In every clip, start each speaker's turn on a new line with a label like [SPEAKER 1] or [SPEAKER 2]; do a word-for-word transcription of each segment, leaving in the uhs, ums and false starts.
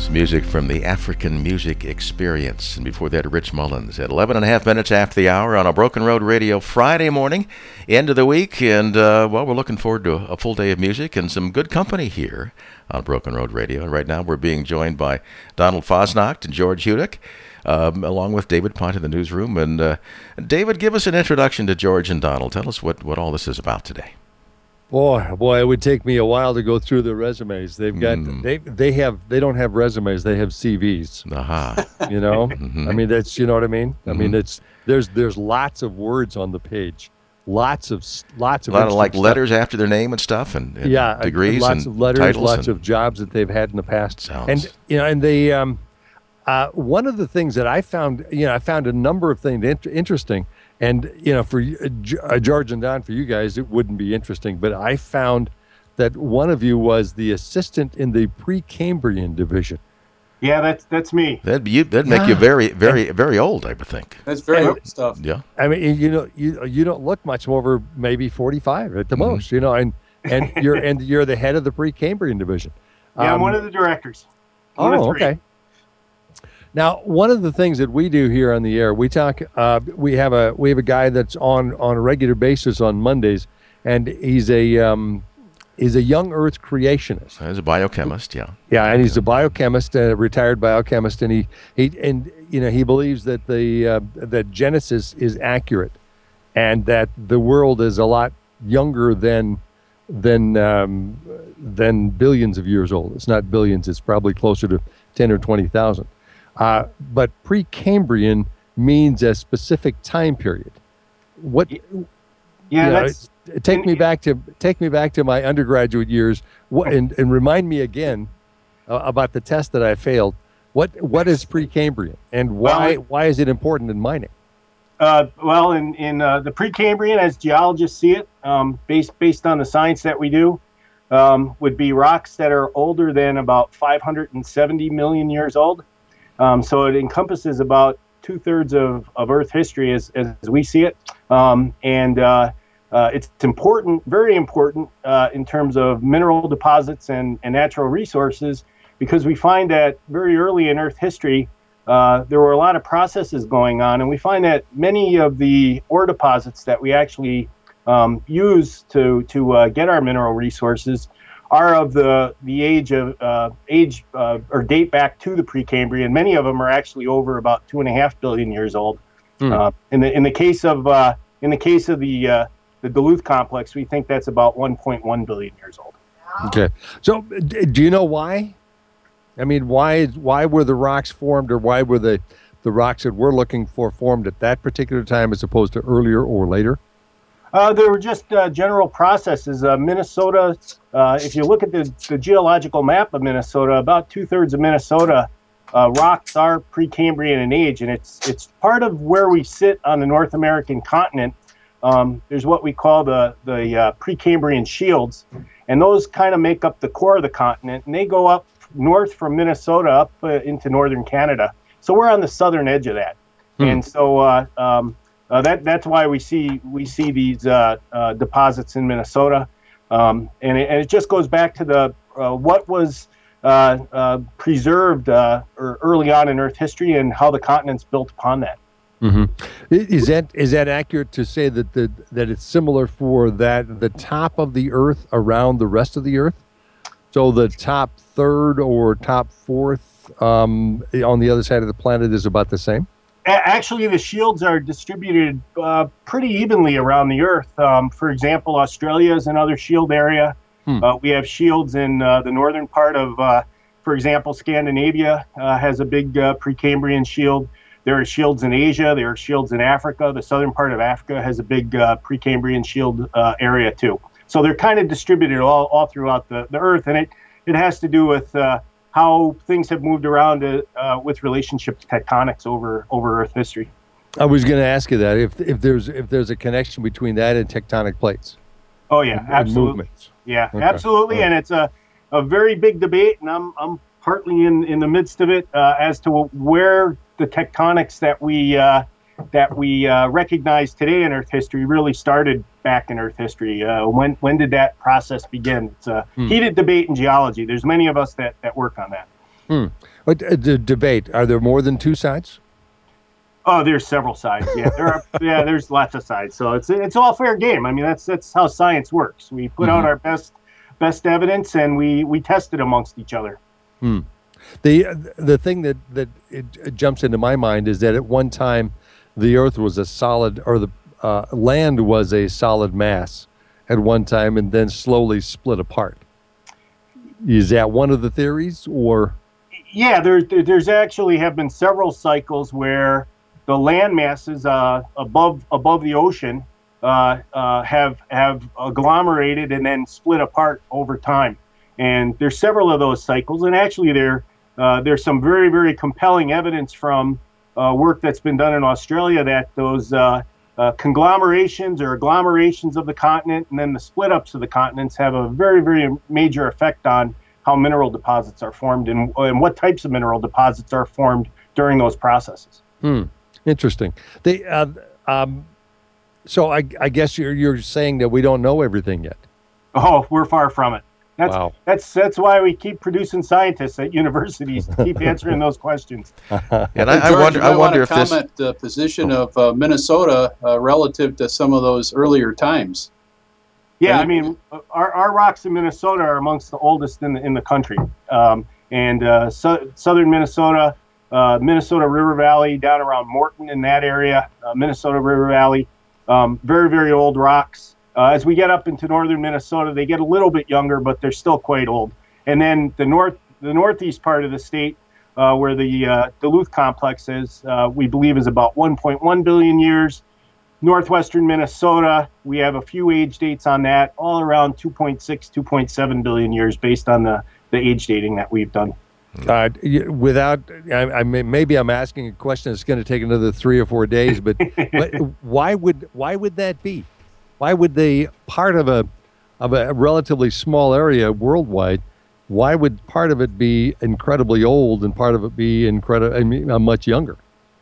[SPEAKER 1] Music from the African Music Experience. And before that, Rich Mullins at eleven and a half minutes after the hour on a Broken Road Radio Friday morning, end of the week. And, uh, well, we're looking forward to a full day of music and some good company here on Broken Road Radio. And right now we're being joined by Donald Fasnacht and George Hudick, um, along with David Punt in the newsroom. And, uh, David, give us an introduction to George and Donald. Tell us what, what all this is about today.
[SPEAKER 2] Boy, boy, it would take me a while to go through their resumes. They've got mm. they they have they don't have resumes, they have C Vs.
[SPEAKER 1] Uh-huh.
[SPEAKER 2] You know, mm-hmm. I mean that's you know what I mean. Mm-hmm. I mean it's there's there's lots of words on the page, lots of lots of
[SPEAKER 1] a lot of like
[SPEAKER 2] stuff.
[SPEAKER 1] letters after their name and stuff, and, and
[SPEAKER 2] yeah,
[SPEAKER 1] degrees,
[SPEAKER 2] lots
[SPEAKER 1] and
[SPEAKER 2] of letters,
[SPEAKER 1] titles
[SPEAKER 2] lots
[SPEAKER 1] and
[SPEAKER 2] of jobs that they've had in the past.
[SPEAKER 1] Sounds.
[SPEAKER 2] And you know, and they um, uh, one of the things that I found, you know, I found a number of things int- interesting. And, you know, for uh, George and Don, for you guys, it wouldn't be interesting. But I found that one of you was the assistant in the Precambrian division.
[SPEAKER 3] Yeah, that's that's me.
[SPEAKER 1] That'd, you, that'd make
[SPEAKER 2] yeah.
[SPEAKER 1] you very, very, and, very old, I would think.
[SPEAKER 4] That's very
[SPEAKER 2] old
[SPEAKER 4] stuff.
[SPEAKER 1] Yeah.
[SPEAKER 2] I mean, you know, you you don't look much over maybe forty-five at the mm-hmm. most, you know, and and you're and you're the head of the Precambrian division.
[SPEAKER 3] Yeah,
[SPEAKER 2] um,
[SPEAKER 3] I'm one of the directors. One
[SPEAKER 2] oh, okay. Now, one of the things that we do here on the air, we talk. Uh, we have a we have a guy that's on, on a regular basis on Mondays, and he's a um, he's a young Earth creationist.
[SPEAKER 1] He's a biochemist, yeah.
[SPEAKER 2] Yeah, and he's a biochemist, a retired biochemist, and he, he and you know he believes that the uh, that Genesis is accurate, and that the world is a lot younger than than um, than billions of years old. It's not billions; it's probably closer to ten or twenty thousand. Uh, but Precambrian means a specific time period. What?
[SPEAKER 3] Yeah,
[SPEAKER 2] you know,
[SPEAKER 3] that's,
[SPEAKER 2] take me back to take me back to my undergraduate years. What, and, and remind me again uh, about the test that I failed. What What is Precambrian, and why
[SPEAKER 3] well,
[SPEAKER 2] why is it important in mining?
[SPEAKER 3] Uh, well, in in uh, the Precambrian, as geologists see it, um, based based on the science that we do, um, would be rocks that are older than about five hundred seventy million years old. Um, so it encompasses about two thirds of, of Earth history as, as we see it. Um, and uh, uh, it's important, very important uh, in terms of mineral deposits and, and natural resources, because we find that very early in Earth history, uh, there were a lot of processes going on. And we find that many of the ore deposits that we actually um, use to, to uh, get our mineral resources are of the the age of uh, age uh, or date back to the Precambrian. Many of them are actually over about two and a half billion years old. Mm. Uh, in the in the case of uh, in the case of the uh, the Duluth complex, we think that's about one point one billion years old.
[SPEAKER 2] Okay, so do you know why? I mean, why why were the rocks formed, or why were the the rocks that we're looking for formed at that particular time as opposed to earlier or later?
[SPEAKER 3] Uh, there were just uh, general processes. Uh, Minnesota, uh, if you look at the, the geological map of Minnesota, about two-thirds of Minnesota uh, rocks are Precambrian in age, and it's it's part of where we sit on the North American continent. Um, there's what we call the, the uh, Precambrian shields, and those kind of make up the core of the continent, and they go up north from Minnesota up uh, into northern Canada. So we're on the southern edge of that. Hmm. And so uh, um, Uh, that that's why we see we see these uh, uh, deposits in Minnesota, um, and, it, and it just goes back to the uh, what was uh, uh, preserved uh, or early on in Earth history and how the continent's built upon that.
[SPEAKER 2] Mm-hmm. Is that is that accurate to say that the that it's similar for that the top of the Earth around the rest of the Earth? So the top third or top fourth um, on the other side of the planet is about the same?
[SPEAKER 3] Actually, the shields are distributed uh, pretty evenly around the Earth. Um, for example, Australia is another shield area. Hmm. Uh, we have shields in uh, the northern part of, uh, for example, Scandinavia uh, has a big uh, Precambrian shield. There are shields in Asia. There are shields in Africa. The southern part of Africa has a big uh, Precambrian shield uh, area, too. So they're kind of distributed all, all throughout the, the Earth, and it, it has to do with uh, how things have moved around uh, uh, with relationship to tectonics over over Earth history.
[SPEAKER 2] I was going to ask you that if if there's if there's a connection between that and tectonic plates.
[SPEAKER 3] Oh yeah,
[SPEAKER 2] and,
[SPEAKER 3] absolutely.
[SPEAKER 2] And movements.
[SPEAKER 3] Yeah,
[SPEAKER 2] okay.
[SPEAKER 3] absolutely, right. And it's a, a very big debate, and I'm I'm partly in, in the midst of it uh, as to where the tectonics that we uh, that we uh, recognize today in Earth history really started back in Earth history. Uh, when when did that process begin? It's a hmm. heated debate in geology. There's many of us that, that work on that.
[SPEAKER 2] Hmm. But uh, the debate, are there more than two sides?
[SPEAKER 3] Oh, there's several sides. Yeah, there are. Yeah, there's lots of sides. So it's it's all fair game. I mean, that's that's how science works. We put mm-hmm. out our best best evidence, and we we test it amongst each other.
[SPEAKER 2] Hmm. The the thing that that it, it jumps into my mind is that at one time, the Earth was a solid, or the uh, land was a solid mass at one time, and then slowly split apart. Is that one of the theories, or?
[SPEAKER 3] Yeah, there, there's actually have been several cycles where the land masses uh, above above the ocean uh, uh, have have agglomerated and then split apart over time. And there's several of those cycles, and actually there uh, there's some very very compelling evidence from uh, work that's been done in Australia that those uh, uh, conglomerations or agglomerations of the continent and then the split ups of the continents have a very very major effect on how mineral deposits are formed and, and what types of mineral deposits are formed during those processes.
[SPEAKER 2] Hmm. Interesting. They, uh, um, so I, I guess you're you're saying that we don't know everything yet.
[SPEAKER 3] Oh, we're far from it. That's
[SPEAKER 2] wow.
[SPEAKER 3] that's that's why we keep producing scientists at universities to keep answering those questions.
[SPEAKER 1] And I, I
[SPEAKER 4] George,
[SPEAKER 1] wonder,
[SPEAKER 4] you might
[SPEAKER 1] I wonder
[SPEAKER 4] want
[SPEAKER 1] if
[SPEAKER 4] to
[SPEAKER 1] this
[SPEAKER 4] comment the position of uh, Minnesota uh, relative to some of those earlier times.
[SPEAKER 3] Yeah, I mean, our, our rocks in Minnesota are amongst the oldest in the in the country, um, and uh, so, southern Minnesota, uh, Minnesota River Valley, down around Morton in that area, uh, Minnesota River Valley, um, very very old rocks. Uh, as we get up into northern Minnesota, they get a little bit younger, but they're still quite old. And then the north, the northeast part of the state, uh, where the uh, Duluth complex is, uh, we believe is about one point one billion years. Northwestern Minnesota, we have a few age dates on that, all around two point six, two point seven billion years based on the, the age dating that we've done.
[SPEAKER 2] Uh, without, I, I may, maybe I'm asking a question that's going to take another three or four days, but, but why would why would that be? Why would they, part of a of a relatively small area worldwide, why would part of it be incredibly old and part of it be incredible, I mean, uh, much younger?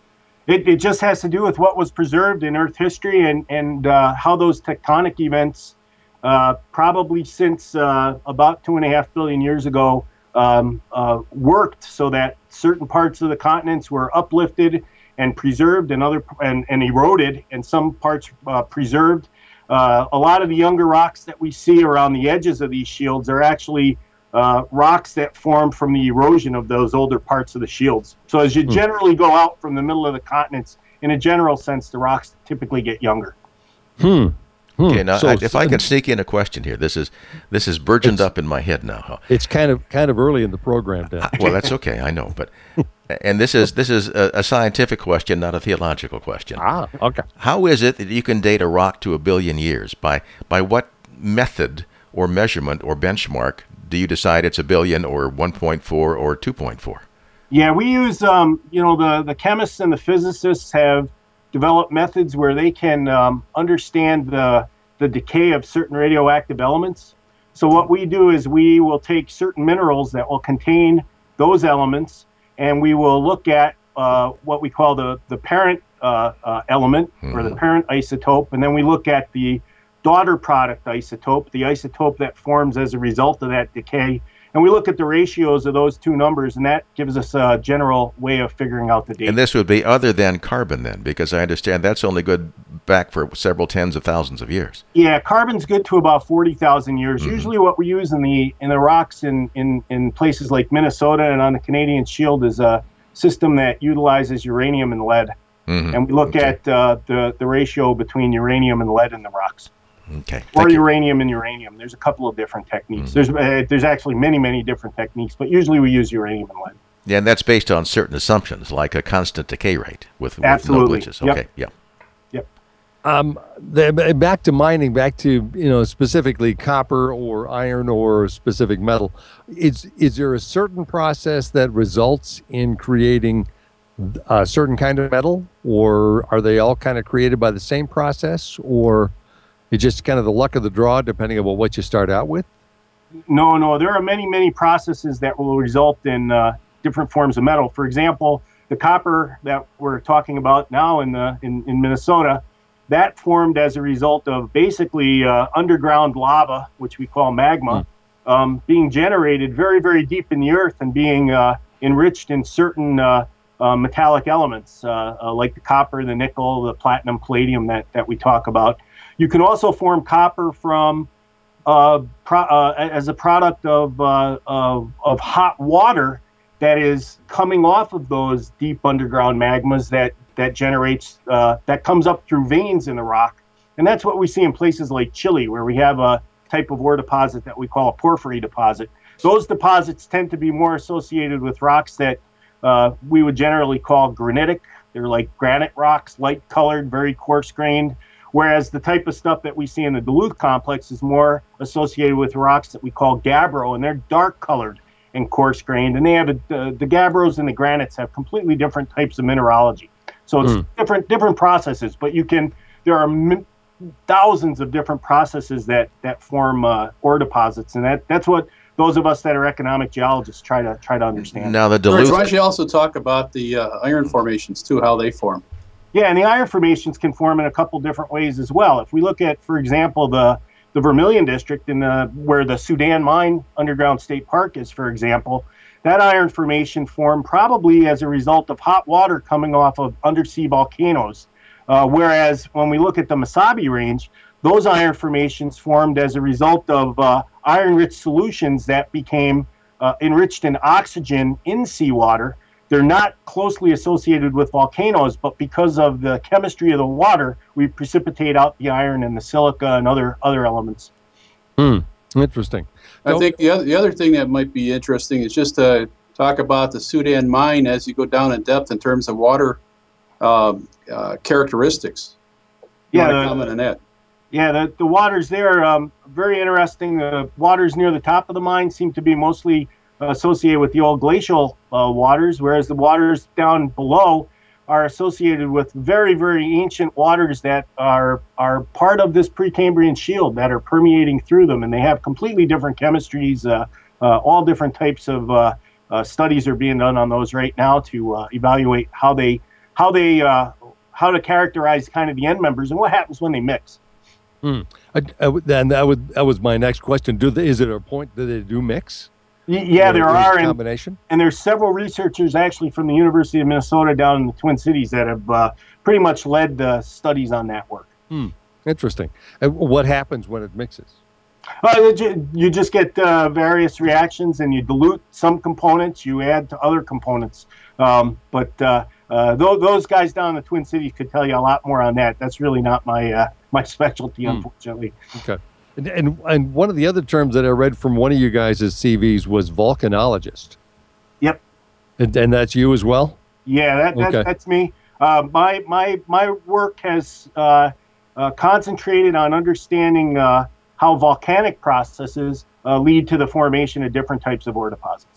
[SPEAKER 3] It, it just has to do with what was preserved in Earth history and, and uh, how those tectonic events, uh, probably since uh, about two and a half billion years ago, um, uh, worked so that certain parts of the continents were uplifted and preserved and other and, and eroded, and some parts uh, preserved. Uh, a lot of the younger rocks that we see around the edges of these shields are actually Uh, rocks that form from the erosion of those older parts of the shields. So as you generally go out from the middle of the continents, in a general sense, the rocks typically get younger.
[SPEAKER 2] Hmm. hmm.
[SPEAKER 1] Okay, now
[SPEAKER 2] so,
[SPEAKER 1] I, if I can sneak in a question here, this is this is burgeoned up in my head now.
[SPEAKER 2] It's kind of kind of early in the program, Dan.
[SPEAKER 1] Well, that's okay, I know, but and this is this is a, a scientific question, not a theological question.
[SPEAKER 2] Ah, okay.
[SPEAKER 1] How is it that you can date a rock to a billion years? By by what method or measurement or benchmark do you decide it's a billion or one point four or two point four?
[SPEAKER 3] Yeah, we use, um, you know, the, the chemists and the physicists have developed methods where they can um, understand the, the decay of certain radioactive elements. So what we do is we will take certain minerals that will contain those elements, and we will look at uh, what we call the, the parent uh, uh, element, mm-hmm. or the parent isotope, and then we look at the daughter product isotope, the isotope that forms as a result of that decay. And we look at the ratios of those two numbers, and that gives us a general way of figuring out the date.
[SPEAKER 1] And this would be other than carbon then, because I understand that's only good back for several tens of thousands of years.
[SPEAKER 3] Yeah, carbon's good to about forty thousand years. Mm-hmm. Usually what we use in the in the rocks in, in, in places like Minnesota and on the Canadian Shield is a system that utilizes uranium and lead. Mm-hmm. And we look okay. at uh, the, the ratio between uranium and lead in the rocks.
[SPEAKER 1] Okay.
[SPEAKER 3] Or
[SPEAKER 1] Thank
[SPEAKER 3] uranium you. and uranium. There's a couple of different techniques.
[SPEAKER 1] Mm-hmm.
[SPEAKER 3] There's uh, there's actually many, many different techniques, but usually we use uranium and lead.
[SPEAKER 1] Yeah, and that's based on certain assumptions, like a constant decay rate with, with
[SPEAKER 3] Absolutely.
[SPEAKER 1] no glitches. Okay,
[SPEAKER 3] yep.
[SPEAKER 1] yeah.
[SPEAKER 3] Yep.
[SPEAKER 2] Um, the, back to mining, back to, you know, specifically copper or iron or specific metal. Is, is there a certain process that results in creating a certain kind of metal, or are they all kind of created by the same process, or it's just kind of the luck of the draw depending on what you start out with?
[SPEAKER 3] No, no. There are many, many processes that will result in uh, different forms of metal. For example, the copper that we're talking about now in the in, in Minnesota, that formed as a result of basically uh, underground lava, which we call magma, mm. um, being generated very, very deep in the earth and being uh, enriched in certain uh, uh, metallic elements, uh, uh, like the copper, the nickel, the platinum, palladium that, that we talk about. You can also form copper from uh, pro, uh, as a product of, uh, of of hot water that is coming off of those deep underground magmas that that generates uh, that comes up through veins in the rock, and that's what we see in places like Chile, where we have a type of ore deposit that we call a porphyry deposit. Those deposits tend to be more associated with rocks that uh, we would generally call granitic. They're like granite rocks, light colored, very coarse grained. Whereas the type of stuff that we see in the Duluth complex is more associated with rocks that we call gabbro, and they're dark colored and coarse grained. And they have a, the, the gabbros and the granites have completely different types of mineralogy. So it's mm. different different processes, but you can there are m- thousands of different processes that that form uh, ore deposits, and that that's what those of us that are economic geologists try to try to understand.
[SPEAKER 1] Now the Duluth.
[SPEAKER 4] George, why don't you also talk about the uh, iron formations too, how they form?
[SPEAKER 3] Yeah, and the iron formations can form in a couple different ways as well. If we look at, for example, the the Vermilion district in the where the Sudan Mine Underground State Park is, for example, that iron formation formed probably as a result of hot water coming off of undersea volcanoes. Uh, whereas when we look at the Mesabi Range, those iron formations formed as a result of uh, iron-rich solutions that became uh, enriched in oxygen in seawater. They're not closely associated with volcanoes, but because of the chemistry of the water, we precipitate out the iron and the silica and other other elements.
[SPEAKER 2] Hmm. Interesting.
[SPEAKER 4] I think the other, the other thing that might be interesting is just to talk about the Sudan mine as you go down in depth in terms of water um, uh, characteristics. You
[SPEAKER 3] Yeah,
[SPEAKER 4] want to
[SPEAKER 3] the-
[SPEAKER 4] comment on that?
[SPEAKER 3] Yeah, the, the waters there, um, very interesting. The waters near the top of the mine seem to be mostly uh, associated with the old glacial uh, waters, whereas the waters down below are associated with very, very ancient waters that are are part of this Precambrian shield that are permeating through them, and they have completely different chemistries. Uh, uh, all different types of uh, uh, studies are being done on those right now to uh, evaluate how they how they uh, how to characterize kind of the end members and what happens when they mix.
[SPEAKER 2] Hmm. I, I would- and that would that was my next question. Do they, is it a point that they do mix?
[SPEAKER 3] Y- Yeah,
[SPEAKER 2] Or
[SPEAKER 3] there
[SPEAKER 2] is it
[SPEAKER 3] are,
[SPEAKER 2] a
[SPEAKER 3] and,
[SPEAKER 2] combination.
[SPEAKER 3] and there's several researchers actually from the University of Minnesota down in the Twin Cities that have uh, pretty much led the studies on that work.
[SPEAKER 2] Interesting. And what happens when it mixes?
[SPEAKER 3] Uh, you ju- you just get uh, various reactions, and you dilute some components, you add to other components. Um, but uh, uh, th- those guys down in the Twin Cities could tell you a lot more on that. That's really not my uh, my specialty, unfortunately.
[SPEAKER 2] Okay. And, and and one of the other terms that I read from one of you guys' C Vs was volcanologist.
[SPEAKER 3] Yep.
[SPEAKER 2] And, and that's you as well?
[SPEAKER 3] Yeah, that, that
[SPEAKER 2] Okay.
[SPEAKER 3] that's me. Uh, my my my work has uh, uh, concentrated on understanding uh, how volcanic processes uh, lead to the formation of different types of ore deposits.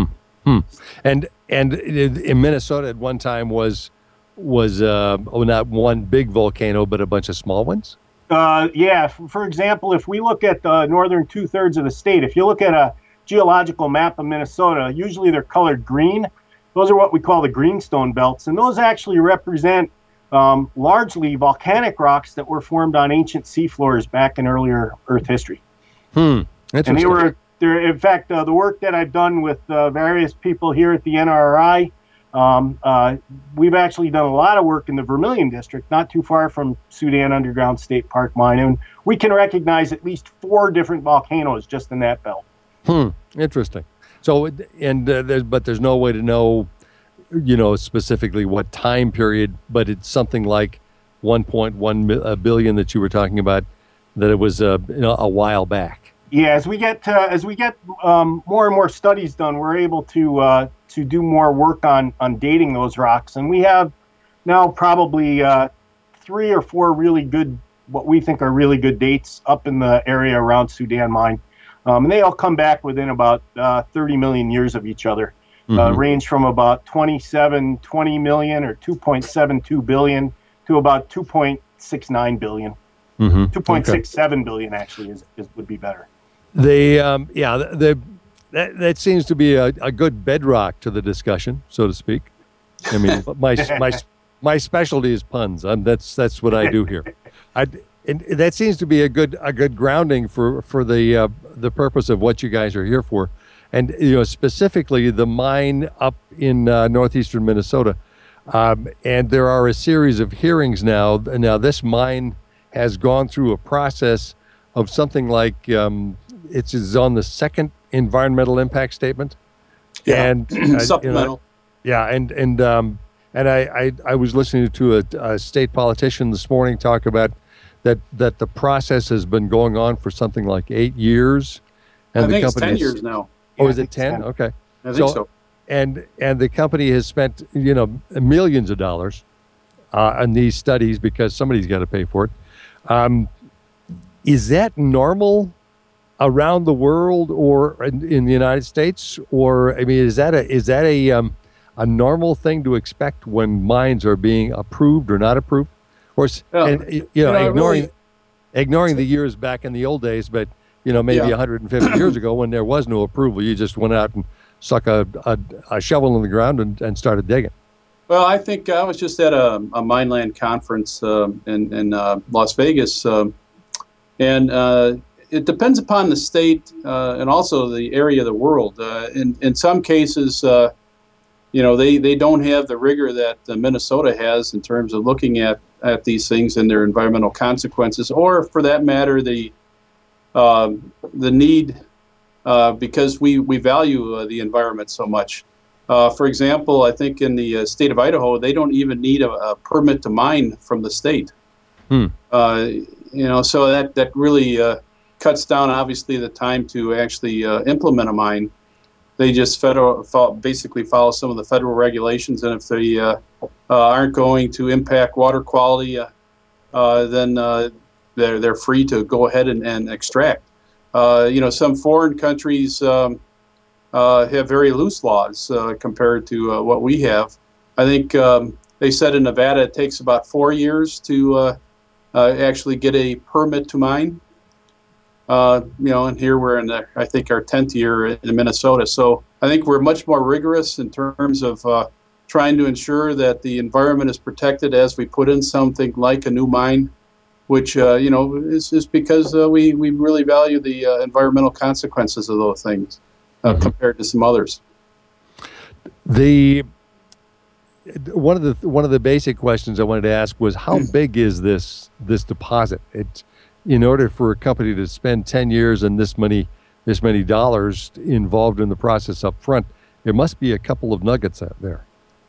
[SPEAKER 2] And and in in Minnesota at one time was was uh, oh, not one big volcano, but a bunch of small ones?
[SPEAKER 3] Uh, yeah, f- for example, if we look at the northern two-thirds of the state, if you look at a geological map of Minnesota, usually they're colored green. Those are what we call the greenstone belts, and those actually represent um, largely volcanic rocks that were formed on ancient seafloors back in earlier Earth history.
[SPEAKER 2] Hmm.
[SPEAKER 3] And
[SPEAKER 2] Interesting.
[SPEAKER 3] they were, they're, in fact, uh, the work that I've done with uh, various people here at the N R I, um, uh, we've actually done a lot of work in the Vermilion district, not too far from Sudan Underground State Park Mine, and we can recognize at least four different volcanoes just in that belt.
[SPEAKER 2] Hmm. Interesting. So, and uh, there's, but there's no way to know, you know, specifically what time period, but it's something like one point one mi- uh, billion that you were talking about, that it was uh, you know, a while back.
[SPEAKER 3] Yeah, as we get uh, as we get um, more and more studies done, we're able to uh, to do more work on on dating those rocks, and we have now probably uh, three or four really good, what we think are really good dates up in the area around Sudan Mine, um, and they all come back within about uh, thirty million years of each other, uh,
[SPEAKER 2] Mhm.
[SPEAKER 3] range from about twenty-seven, twenty million or two point seven two billion to about two point six nine billion.
[SPEAKER 2] Mhm.
[SPEAKER 3] two point
[SPEAKER 2] Okay.
[SPEAKER 3] six seven billion actually is, is would be better.
[SPEAKER 2] They, um, yeah, the, that that seems to be a, a good bedrock to the discussion, so to speak. I mean, my my my specialty is puns. Um, that's that's what I do here. I and that seems to be a good a good grounding for for the uh, the purpose of what you guys are here for. and you know specifically the mine up in uh, northeastern Minnesota. Um, and there are a series of hearings now. Now, this mine has gone through a process of something like um, it's is on the second environmental impact statement.
[SPEAKER 4] Yeah,
[SPEAKER 2] and uh,
[SPEAKER 4] supplemental.
[SPEAKER 2] You know, yeah, and and um, and I, I I was listening to a, a state politician this morning talk about that that the process has been going on for something like eight years, and
[SPEAKER 4] I
[SPEAKER 2] the
[SPEAKER 4] think it's
[SPEAKER 2] company
[SPEAKER 4] ten
[SPEAKER 2] is-
[SPEAKER 4] years now.
[SPEAKER 2] Oh,
[SPEAKER 3] Yeah,
[SPEAKER 2] is
[SPEAKER 3] I
[SPEAKER 2] it
[SPEAKER 3] think
[SPEAKER 2] ten?
[SPEAKER 3] so.
[SPEAKER 2] Okay.
[SPEAKER 4] I think so.
[SPEAKER 2] and and the company has spent you know millions of dollars uh, on these studies because somebody's got to pay for it. Um, is that normal around the world or in, in the United States? Or I mean, is that a is that a um, a normal thing to expect when mines are being approved or not approved? Or s-
[SPEAKER 4] Yeah.
[SPEAKER 2] and, you know,
[SPEAKER 4] You know, I
[SPEAKER 2] ignoring
[SPEAKER 4] really-
[SPEAKER 2] ignoring the years back in the old days, but you know maybe
[SPEAKER 4] Yeah.
[SPEAKER 2] one hundred fifty years ago when there was no approval, you just went out and stuck a, a, a shovel in the ground and, and started digging.
[SPEAKER 4] Well, I think I was just at a, a Mineland conference um, in, in uh, Las Vegas, um, and uh, it depends upon the state uh, and also the area of the world. Uh, in, in some cases, uh, you know, they, they don't have the rigor that uh, Minnesota has in terms of looking at, at these things and their environmental consequences, or for that matter, the um, the need uh, because we, we value uh, the environment so much. Uh, for example, I think in the uh, state of Idaho, they don't even need a, a permit to mine from the state.
[SPEAKER 2] Hmm.
[SPEAKER 4] Uh, you know, so that that really uh, cuts down, obviously, the time to actually uh, implement a mine. They just federal fo- basically follow some of the federal regulations, and if they uh, uh, aren't going to impact water quality, uh, uh, then uh, they're they're free to go ahead and, and extract. Uh, you know, some foreign countries. Um, Uh, have very loose laws uh, compared to uh, what we have. I think um, they said in Nevada it takes about four years to uh, uh, actually get a permit to mine. Uh, you know, and here we're in, the, I think, our tenth year in Minnesota. So I think we're much more rigorous in terms of uh, trying to ensure that the environment is protected as we put in something like a new mine, which, uh, you know, is, is because uh, we, we really value the uh, environmental consequences of those things. Uh, compared to some others.
[SPEAKER 2] The one of the one of the basic questions I wanted to ask was how big is this this deposit? It, in order for a company to spend ten years and this many this many dollars involved in the process up front, there must be a couple of nuggets out there.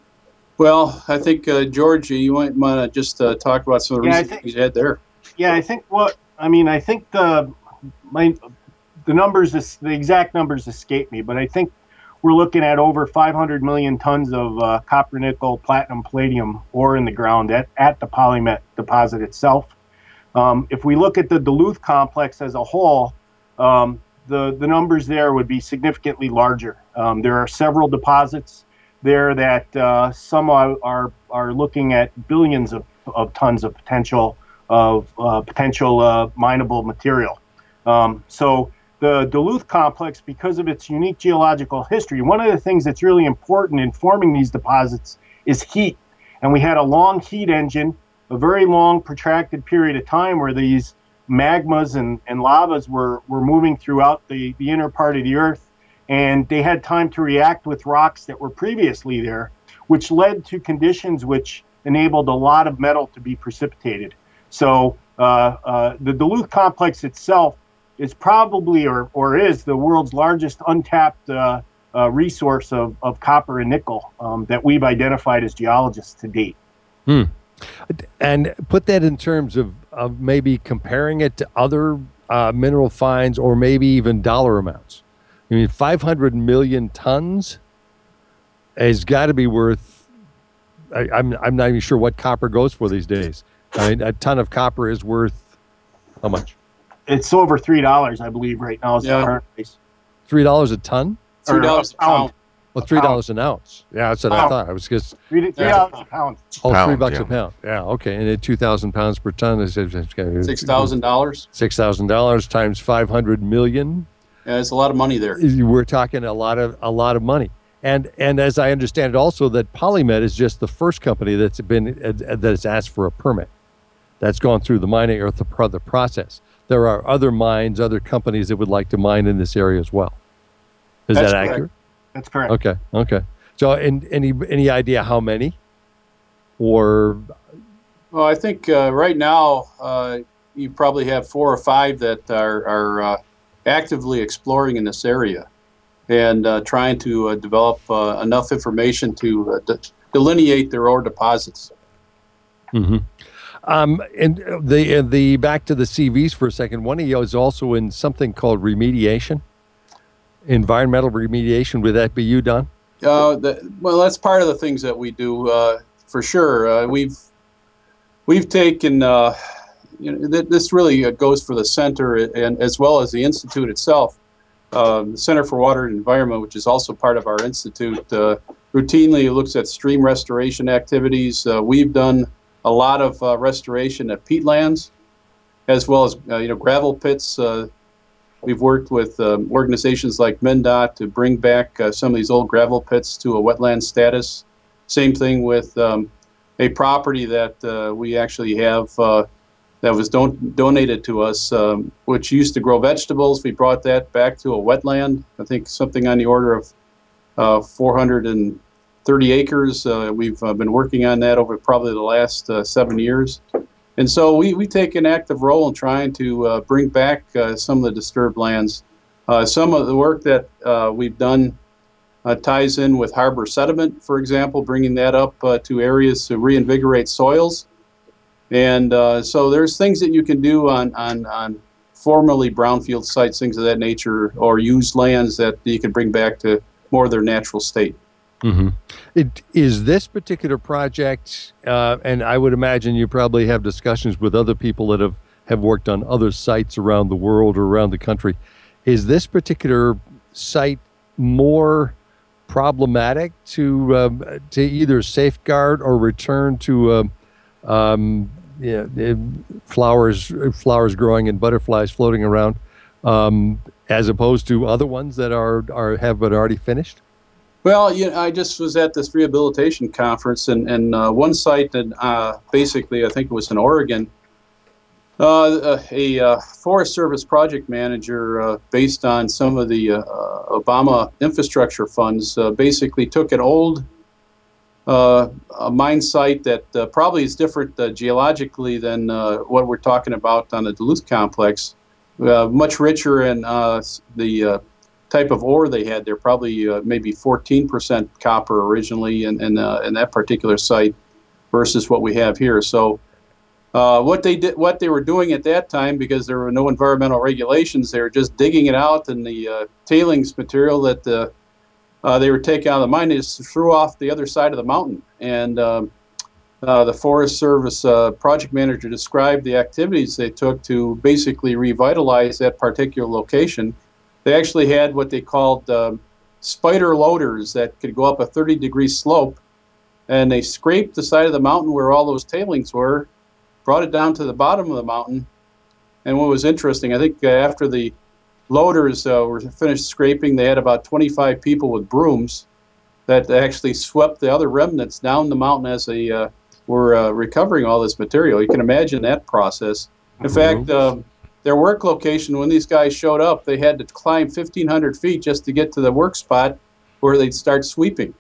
[SPEAKER 4] Well, I think uh, George, you might want to just uh, talk about some of the
[SPEAKER 3] Yeah, I
[SPEAKER 4] recent
[SPEAKER 3] think-
[SPEAKER 4] things you had there.
[SPEAKER 3] Yeah, I think what I mean. I think the my the numbers, is- the exact numbers escape me, but I think we're looking at over five hundred million tons of uh, copper, nickel, platinum, palladium ore in the ground at, at the Polymet deposit itself. Um, if we look at the Duluth complex as a whole, um, the the numbers there would be significantly larger. Um, there are several deposits there that uh, some are, are are looking at billions of, of tons of potential of uh, potential uh, mineable material. Um, so the Duluth complex, because of its unique geological history, one of the things that's really important in forming these deposits is heat. And we had a long heat engine, a very long protracted period of time where these magmas and, and lavas were, were moving throughout the, the inner part of the earth. And they had time to react with rocks that were previously there, which led to conditions which enabled a lot of metal to be precipitated. So uh, uh, the Duluth complex itself is probably or, or is the world's largest untapped uh, uh, resource of, of copper and nickel um, that we've identified as geologists to date.
[SPEAKER 2] Hmm. And put that in terms of, of maybe comparing it to other uh, mineral finds or maybe even dollar amounts. I mean, five hundred million tons has got to be worth, I, I'm, I'm not even sure what copper goes for these days. I mean, a ton of copper is worth how much?
[SPEAKER 3] It's over three dollars, I believe, right now. Is the
[SPEAKER 4] Yeah.
[SPEAKER 3] current price.
[SPEAKER 2] three dollars a ton?
[SPEAKER 4] Three dollars a pound.
[SPEAKER 2] Well, three dollars an ounce. Yeah, that's what I
[SPEAKER 3] Pound.
[SPEAKER 2] thought. I was just,
[SPEAKER 3] Three three
[SPEAKER 4] Yeah.
[SPEAKER 3] dollars a pound.
[SPEAKER 2] oh, three
[SPEAKER 1] Pound,
[SPEAKER 2] bucks
[SPEAKER 1] yeah.
[SPEAKER 2] a pound. Yeah, okay. And at two thousand pounds per ton, is
[SPEAKER 4] Six thousand dollars.
[SPEAKER 2] Six thousand dollars times five hundred million.
[SPEAKER 4] Yeah, it's a lot of money there.
[SPEAKER 2] We're talking a lot of a lot of money. And and as I understand it, also that Polymet is just the first company that's been uh, that's asked for a permit, that's gone through the mining or the, pro- the process. There are other mines, other companies that would like to mine in this area as well. Is
[SPEAKER 3] That's
[SPEAKER 2] that
[SPEAKER 3] correct.
[SPEAKER 2] accurate?
[SPEAKER 3] That's correct.
[SPEAKER 2] Okay. Okay. So, and any any idea how many? Or
[SPEAKER 4] Well, I think uh, right now uh, you probably have four or five that are, are uh, actively exploring in this area and uh, trying to uh, develop uh, enough information to uh, de- delineate their ore deposits.
[SPEAKER 2] mm-hmm. um, and the the back to the C Vs for a second. One of you is also in something called remediation, environmental remediation. Would that be you, Don?
[SPEAKER 4] Uh, the, well, that's part of the things that we do uh, for sure. Uh, we've we've taken uh, you know, th- this really uh, goes for the center and as well as the institute itself. Um, the Center for Water and Environment, which is also part of our institute, uh, routinely looks at stream restoration activities. Uh, we've done a lot of uh, restoration at peatlands, as well as uh, you know gravel pits. Uh, we've worked with um, organizations like MnDOT to bring back uh, some of these old gravel pits to a wetland status. Same thing with um, a property that uh, we actually have uh, that was don- donated to us, um, which used to grow vegetables. We brought that back to a wetland. I think something on the order of uh, four hundred thirty acres. Uh, we've uh, been working on that over probably the last uh, seven years. And so we, we take an active role in trying to uh, bring back uh, some of the disturbed lands. Uh, some of the work that uh, we've done uh, ties in with harbor sediment, for example, bringing that up uh, to areas to reinvigorate soils. And uh, so there's things that you can do on, on, on formerly brownfield sites, things of that nature, or used lands that you can bring back to more of their natural state.
[SPEAKER 2] Mm-hmm. It, is this particular project, uh, and I would imagine you probably have discussions with other people that have, have worked on other sites around the world or around the country. Is this particular site more problematic to um, to either safeguard or return to um, um, yeah, flowers flowers growing and butterflies floating around, um, as opposed to other ones that are, are have been already finished?
[SPEAKER 4] Well, you know, I just was at this rehabilitation conference, and, and uh, one site that uh, basically, I think it was in Oregon, uh, a uh, Forest Service project manager, uh, based on some of the uh, Obama infrastructure funds, uh, basically took an old uh, a mine site that uh, probably is different uh, geologically than uh, what we're talking about on the Duluth complex, uh, much richer in uh, the uh, type of ore they had there, probably uh, maybe fourteen percent copper originally in, in, uh, in that particular site versus what we have here. So uh, what they did, what they were doing at that time, because there were no environmental regulations, they were just digging it out, and the uh, tailings material that the, uh, they were taking out of the mine, they just threw off the other side of the mountain. And um, uh, the Forest Service uh, project manager described the activities they took to basically revitalize that particular location. They actually had what they called um, spider loaders that could go up a thirty degree slope, and they scraped the side of the mountain where all those tailings were, brought it down to the bottom of the mountain. And what was interesting, I think uh, after the loaders uh, were finished scraping, they had about twenty-five people with brooms that actually swept the other remnants down the mountain as they uh, were uh, recovering all this material. You can imagine that process. In fact, um, their work location, when these guys showed up, they had to climb fifteen hundred feet just to get to the work spot where they'd start sweeping.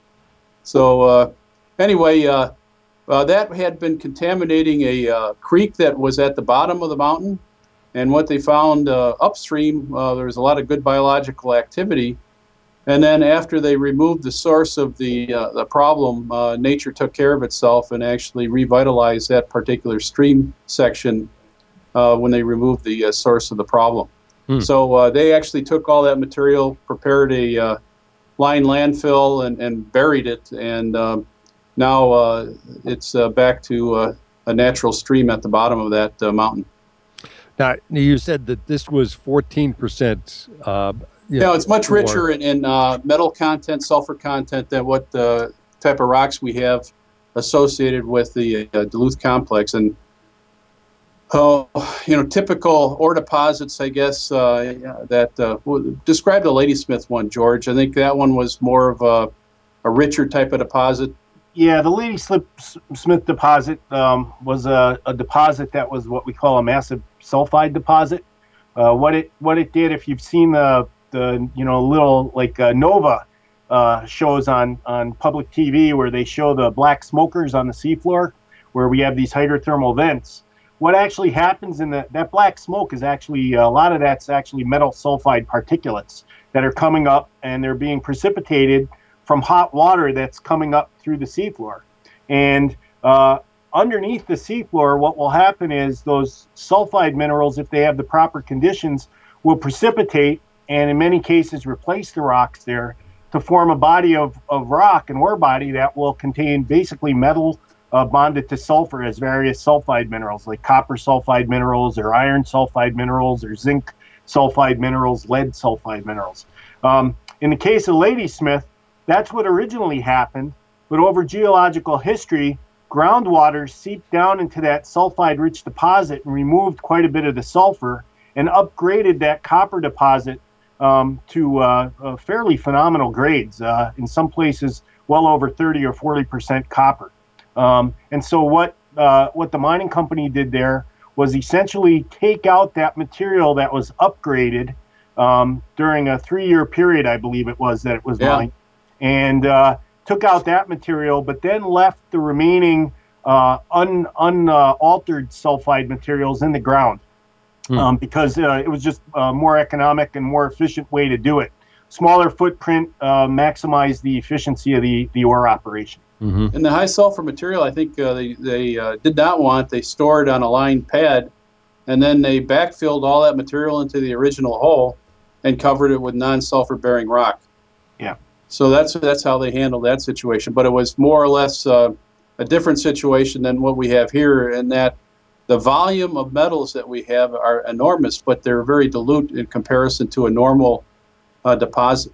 [SPEAKER 4] So uh, anyway, uh, uh, that had been contaminating a uh, creek that was at the bottom of the mountain. And what they found uh, upstream, uh, there was a lot of good biological activity. And then after they removed the source of the, uh, the problem, uh, nature took care of itself and actually revitalized that particular stream section Uh, when they removed the uh, source of the problem. Hmm. So uh, they actually took all that material, prepared a uh, lined landfill, and, and buried it, and um, now uh, it's uh, back to uh, a natural stream at the bottom of that uh, mountain.
[SPEAKER 2] Now, you said that this was fourteen percent. Uh,
[SPEAKER 4] you know, it's much richer in, in uh, metal content, sulfur content, than what the type of rocks we have associated with the uh, Duluth complex. And Oh, you know, typical ore deposits, I guess, uh, that uh, describe the Ladysmith one, George. I think that one was more of a, a richer type of deposit.
[SPEAKER 3] Yeah, the Ladysmith deposit um, was a, a deposit that was what we call a massive sulfide deposit. Uh, what it what it did, if you've seen the the you know little like uh, Nova uh, shows on on public T V where they show the black smokers on the seafloor, where we have these hydrothermal vents. What actually happens in the, that black smoke is actually, a lot of that's actually metal sulfide particulates that are coming up, and they're being precipitated from hot water that's coming up through the seafloor. And uh, underneath the seafloor, what will happen is those sulfide minerals, if they have the proper conditions, will precipitate and in many cases replace the rocks there to form a body of, of rock, an ore body that will contain basically metal Uh, bonded to sulfur as various sulfide minerals, like copper sulfide minerals or iron sulfide minerals or zinc sulfide minerals, lead sulfide minerals. Um, in the case of Ladysmith, that's what originally happened, but over geological history, groundwater seeped down into that sulfide-rich deposit and removed quite a bit of the sulfur and upgraded that copper deposit um, to uh, uh, fairly phenomenal grades, uh, in some places well over thirty or forty percent copper. Um, and so what uh, what the mining company did there was essentially take out that material that was upgraded um, during a three-year period, I believe it was, that it was
[SPEAKER 4] Yeah.
[SPEAKER 3] mined, and uh, took out that material, but then left the remaining uh, un, unaltered sulfide materials in the ground
[SPEAKER 2] Hmm.
[SPEAKER 3] um, because uh, it was just a more economic and more efficient way to do it. Smaller footprint, uh, maximize the efficiency of the, the ore operation.
[SPEAKER 2] Mm-hmm.
[SPEAKER 4] And the high sulfur material, I think uh, they, they uh, did not want. They stored on a lined pad, and then they backfilled all that material into the original hole and covered it with non-sulfur bearing rock.
[SPEAKER 3] Yeah.
[SPEAKER 4] So that's that's how they handled that situation. But it was more or less uh, a different situation than what we have here, in that the volume of metals that we have are enormous, but they're very dilute in comparison to a normal uh, deposit.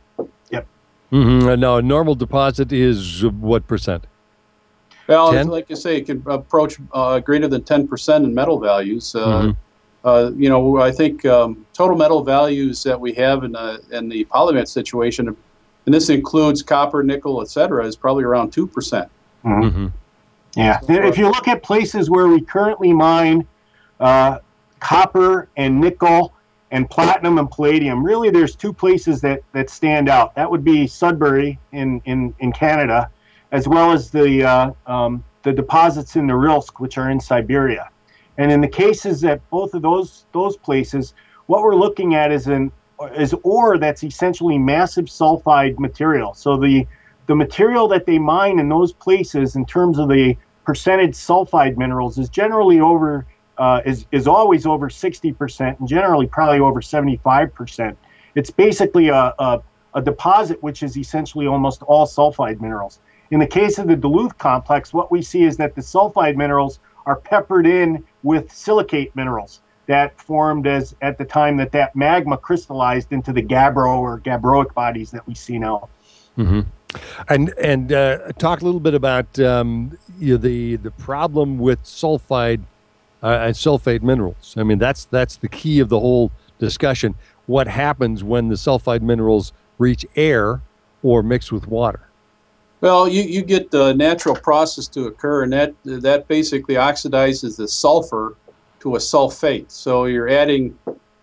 [SPEAKER 2] Mm-hmm. Now, a normal deposit is what percent?
[SPEAKER 4] Well,
[SPEAKER 2] ten?
[SPEAKER 4] like you say, it can approach uh, greater than ten percent in metal values. Uh,
[SPEAKER 2] Mhm.
[SPEAKER 4] uh, you know, I think um, total metal values that we have in, uh, in the polymet situation, and this includes copper, nickel, et cetera, is probably around two percent.
[SPEAKER 2] Mm-hmm.
[SPEAKER 3] Yeah. If you look at places where we currently mine uh, copper and nickel and platinum and palladium, really there's two places that, that stand out. That would be Sudbury in, in, in Canada, as well as the uh, um, the deposits in Norilsk, which are in Siberia. And in the cases that both of those those places, what we're looking at is an is ore that's essentially massive sulfide material. So the the material that they mine in those places, in terms of the percentage sulfide minerals, is generally over uh, is is always over sixty percent, and generally probably over seventy-five percent. It's basically a, a a deposit which is essentially almost all sulfide minerals. In the case of the Duluth complex, what we see is that the sulfide minerals are peppered in with silicate minerals that formed as at the time that that magma crystallized into the gabbro or gabbroic bodies that we see now.
[SPEAKER 2] Mm-hmm. And and uh, talk a little bit about um, you know, the the problem with sulfide uh, and sulfate minerals. I mean, that's that's the key of the whole discussion. What happens when the sulfide minerals reach air or mix with water?
[SPEAKER 4] Well, you, you get the natural process to occur, and that that basically oxidizes the sulfur to a sulfate. So you're adding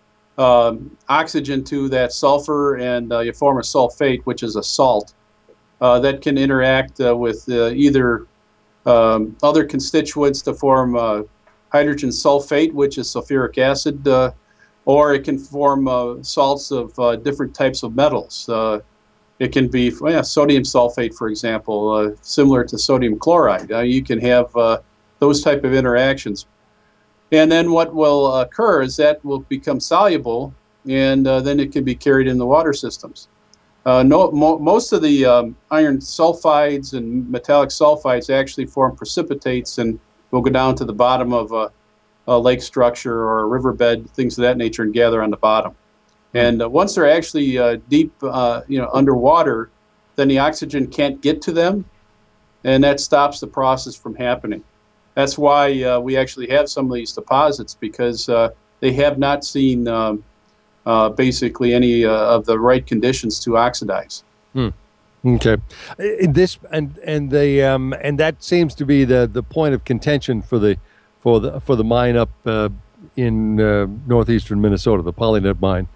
[SPEAKER 4] um, oxygen to that sulfur, and uh, you form a sulfate, which is a salt uh, that can interact uh, with uh, either um, other constituents to form uh, hydrogen sulfate, which is sulfuric acid, uh, or it can form uh, salts of uh, different types of metals. Uh, It can be yeah, sodium sulfate, for example, uh, similar to sodium chloride. Uh, you can have uh, those type of interactions. And then what will occur is that will become soluble, and uh, then it can be carried in the water systems. Uh, no, mo- most of the um, iron sulfides and metallic sulfides actually form precipitates and will go down to the bottom of a, a lake structure or a riverbed, things of that nature, and gather on the bottom. And uh, once they're actually uh, deep, uh, you know, underwater, then the oxygen can't get to them, and that stops the process from happening. That's why uh, we actually have some of these deposits, because uh, they have not seen um, uh, basically any uh, of the right conditions to oxidize.
[SPEAKER 2] Hmm. Okay, Uh, this and and the um, and that seems to be the, the point of contention for the for the for the mine up uh, in uh, northeastern Minnesota, the Polynet mine.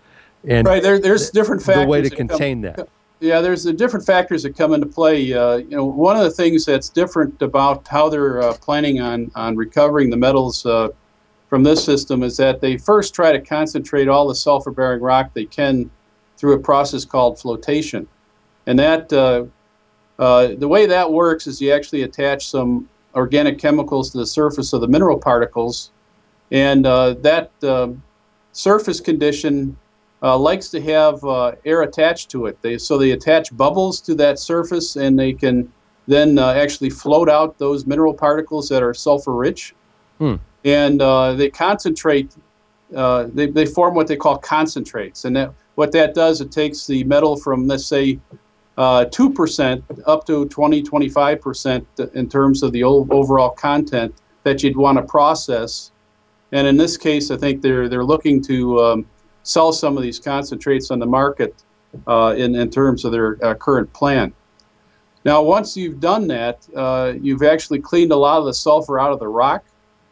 [SPEAKER 2] and
[SPEAKER 4] right there, there's different factors.
[SPEAKER 2] The way to
[SPEAKER 4] that
[SPEAKER 2] contain
[SPEAKER 4] come,
[SPEAKER 2] that.
[SPEAKER 4] Yeah, there's the different factors that come into play. Uh, you know, one of the things that's different about how they're uh, planning on on recovering the metals uh, from this system is that they first try to concentrate all the sulfur-bearing rock they can through a process called flotation, and that uh, uh, the way that works is you actually attach some organic chemicals to the surface of the mineral particles, and uh, that uh, surface condition uh, likes to have uh, air attached to it. They, so they attach bubbles to that surface, and they can then uh, actually float out those mineral particles that are sulfur-rich. Hmm. And uh, they concentrate, uh, they, they form what they call concentrates. And that, what that does, it takes the metal from, let's say, uh, two percent up to twenty, twenty-five percent in terms of the overall content that you'd want to process. And in this case, I think they're they're looking to um, sell some of these concentrates on the market uh, in, in terms of their uh, current plan. Now, once you've done that, uh, you've actually cleaned a lot of the sulfur out of the rock,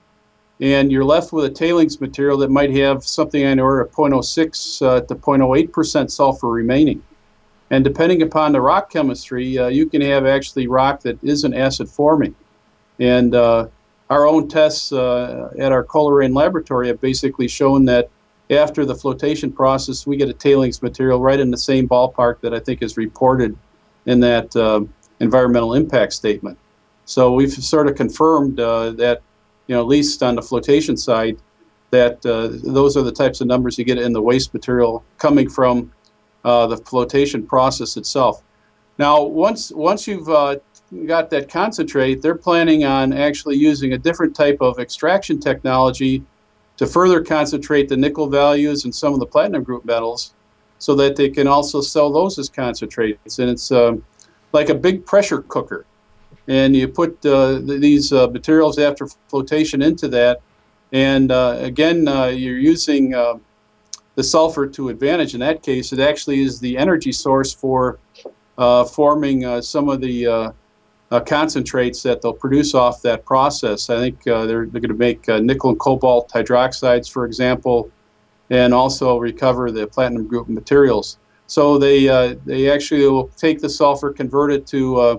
[SPEAKER 4] and you're left with a tailings material that might have something on the order of zero point zero six uh, to zero point zero eight percent sulfur remaining. And depending upon the rock chemistry, uh, you can have actually rock that isn't acid forming. And uh, our own tests uh, at our Coleraine laboratory have basically shown that after the flotation process, we get a tailings material right in the same ballpark that I think is reported in that uh, environmental impact statement. So we've sort of confirmed uh, that, you know, at least on the flotation side, that uh, those are the types of numbers you get in the waste material coming from uh, the flotation process itself. Now, once once you've uh, got that concentrate, they're planning on actually using a different type of extraction technology to further concentrate the nickel values and some of the platinum group metals so that they can also sell those as concentrates. And it's um, like a big pressure cooker. And you put uh, th- these uh, materials after flotation into that, and uh, again, uh, you're using uh, the sulfur to advantage. In that case, it actually is the energy source for uh, forming uh, some of the uh, uh, concentrates that they'll produce off that process. I think uh, they're, they're going to make uh, nickel and cobalt hydroxides, for example, and also recover the platinum group materials. So they uh, they actually will take the sulfur, convert it to uh,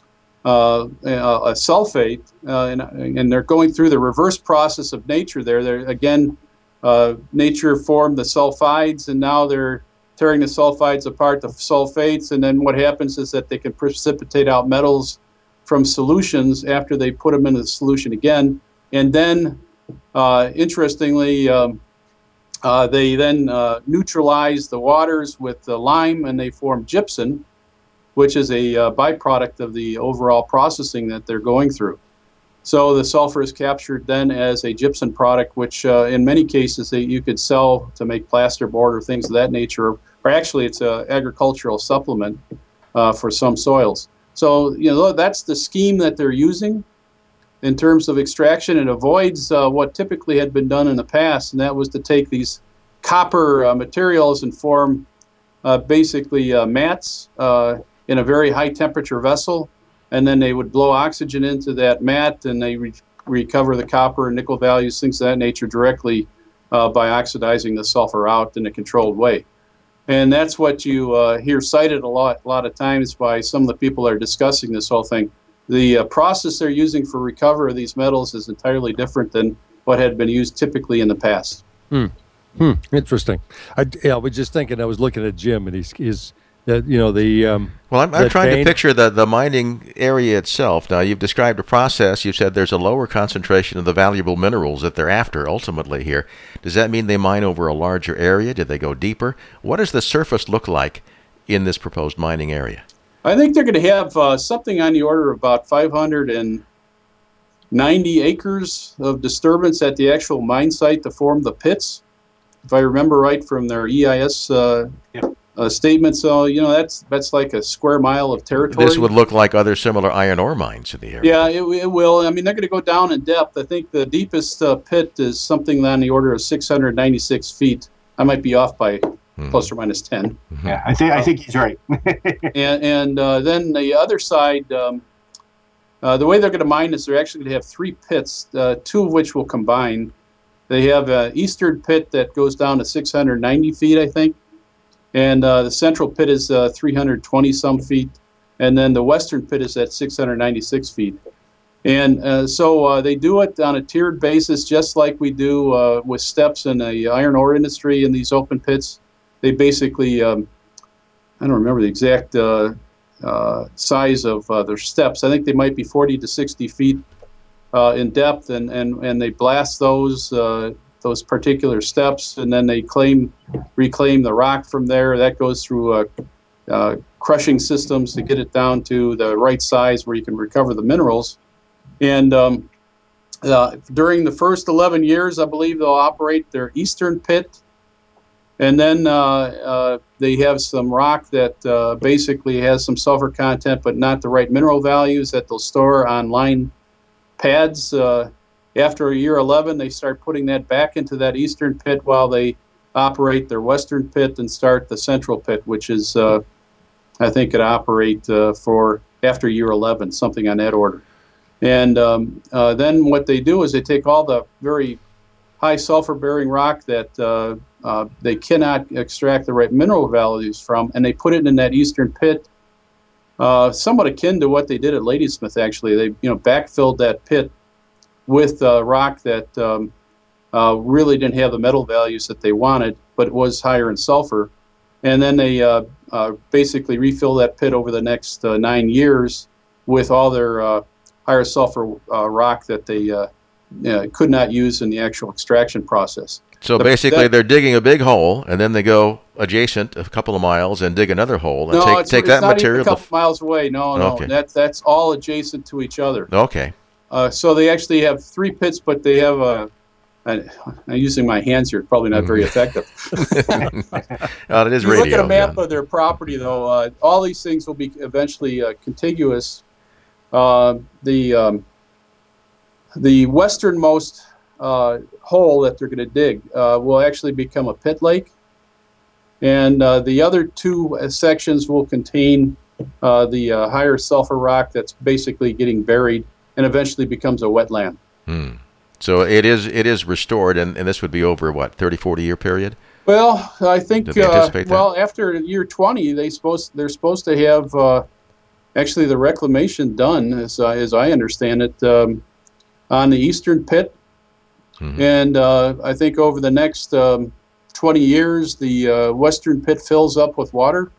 [SPEAKER 4] Uh, a, a sulfate, uh, and, and they're going through the reverse process of nature there. They're, again, uh, nature formed the sulfides, and now they're tearing the sulfides apart to sulfates, and then what happens is that they can precipitate out metals from solutions after they put them into the solution again. And then, uh, interestingly, um, uh, they then uh, neutralize the waters with the lime, and they form gypsum, which is a uh, byproduct of the overall processing that they're going through. So the sulfur is captured then as a gypsum product, which uh, in many cases they, you could sell to make plasterboard or things of that nature, or actually it's an agricultural supplement uh, for some soils. So, you know, that's the scheme that they're using in terms of extraction. It avoids uh, what typically had been done in the past, and that was to take these copper uh, materials and form uh, basically uh, mats uh, in a very high temperature vessel, and then they would blow oxygen into that mat, and they re- recover the copper and nickel values, things of that nature, directly uh, by oxidizing the sulfur out in a controlled way. And that's what you uh, hear cited a lot, a lot of times by some of the people that are discussing this whole thing. The uh, process they're using for recovery of these metals is entirely different than what had been used typically in the past.
[SPEAKER 2] Hmm. Hmm. Interesting. I, yeah, I was just thinking, I was looking at Jim, and he's, he's that, you know, the um,
[SPEAKER 1] well, I'm, I'm trying
[SPEAKER 2] vein.
[SPEAKER 1] to picture the, the mining area itself. Now, you've described a process. You said there's a lower concentration of the valuable minerals that they're after ultimately here. Does that mean they mine over a larger area? Do they go deeper? What does the surface look like in this proposed mining area?
[SPEAKER 4] I think they're going to have uh, something on the order of about five hundred ninety acres of disturbance at the actual mine site to form the pits, if I remember right from their E I S uh, yep. Uh, statement. So, you know, that's that's like a square mile of territory.
[SPEAKER 1] This would look like other similar iron ore mines in the area.
[SPEAKER 4] Yeah, it, it will. I mean, they're going to go down in depth. I think the deepest uh, pit is something on the order of six hundred ninety-six feet. I might be off by mm-hmm. plus or minus ten.
[SPEAKER 3] Mm-hmm. Yeah, I think I think he's right.
[SPEAKER 4] and and uh, then the other side, um, uh, the way they're going to mine is they're actually going to have three pits, uh, two of which will combine. They have an eastern pit that goes down to six hundred ninety feet, I think. and uh, the central pit is uh, three hundred twenty some feet, and then the western pit is at six hundred ninety-six feet. And uh, so uh, they do it on a tiered basis, just like we do uh, with steps in the iron ore industry in these open pits. They basically, um, I don't remember the exact uh, uh, size of uh, their steps. I think they might be forty to sixty feet uh, in depth, and, and, and they blast those uh, those particular steps, and then they claim reclaim the rock from there. That goes through uh, uh, crushing systems to get it down to the right size where you can recover the minerals. And um, uh, during the first eleven years, I believe they'll operate their eastern pit. And then uh, uh, they have some rock that uh, basically has some sulfur content, but not the right mineral values that they'll store on line pads. Uh, after year eleven, they start putting that back into that eastern pit while they operate their western pit and start the central pit, which is, uh, I think, could operate uh, for after year eleven, something on that order. And um, uh, then what they do is they take all the very high sulfur-bearing rock that uh, uh, they cannot extract the right mineral values from, and they put it in that eastern pit, uh, somewhat akin to what they did at Ladysmith. Actually, they you know backfilled that pit with uh, rock that um, uh, really didn't have the metal values that they wanted, but it was higher in sulfur. And then they uh, uh, basically refill that pit over the next uh, nine years with all their uh, higher sulfur uh, rock that they uh, uh, could not use in the actual extraction process.
[SPEAKER 1] So
[SPEAKER 4] the,
[SPEAKER 1] basically,
[SPEAKER 4] that,
[SPEAKER 1] they're digging a big hole, and then they go adjacent a couple of miles and dig another hole and
[SPEAKER 4] no,
[SPEAKER 1] take
[SPEAKER 4] it's,
[SPEAKER 1] take
[SPEAKER 4] it's
[SPEAKER 1] that
[SPEAKER 4] not
[SPEAKER 1] material.
[SPEAKER 4] Even a couple
[SPEAKER 1] f-
[SPEAKER 4] miles away. No, no,
[SPEAKER 1] okay.
[SPEAKER 4] that that's all adjacent to each other.
[SPEAKER 1] Okay.
[SPEAKER 4] Uh, so they actually have three pits, but they have a. I, I'm using my hands here, probably not very effective.
[SPEAKER 1] Oh, it is
[SPEAKER 4] if you
[SPEAKER 1] radio.
[SPEAKER 4] look at a map
[SPEAKER 1] yeah.
[SPEAKER 4] of their property, though, uh, all these things will be eventually uh, contiguous. Uh, the um, the westernmost uh, hole that they're going to dig uh, will actually become a pit lake, and uh, the other two uh, sections will contain uh, the uh, higher sulfur rock that's basically getting buried and eventually becomes a wetland.
[SPEAKER 1] Hmm. So it is it is restored, and, and this would be over, what, thirty, forty year period?
[SPEAKER 4] Well, I think,
[SPEAKER 1] Did they
[SPEAKER 4] uh,
[SPEAKER 1] anticipate that?
[SPEAKER 4] well, after year twenty, they supposed, they're supposed to have uh, actually the reclamation done, as, uh, as I understand it, um, on the eastern pit.
[SPEAKER 1] Mm-hmm.
[SPEAKER 4] And uh, I think over the next um, twenty years, the uh, western pit fills up with water.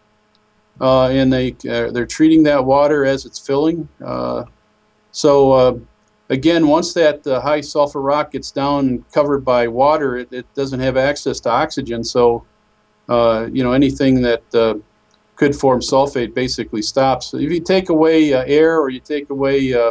[SPEAKER 4] Uh, and they, uh, they're treating that water as it's filling. Uh, so... Uh, Again, once that uh, high sulfur rock gets down and covered by water, it, it doesn't have access to oxygen. So, uh, you know, anything that uh, could form sulfate basically stops. If you take away uh, air or you take away, uh,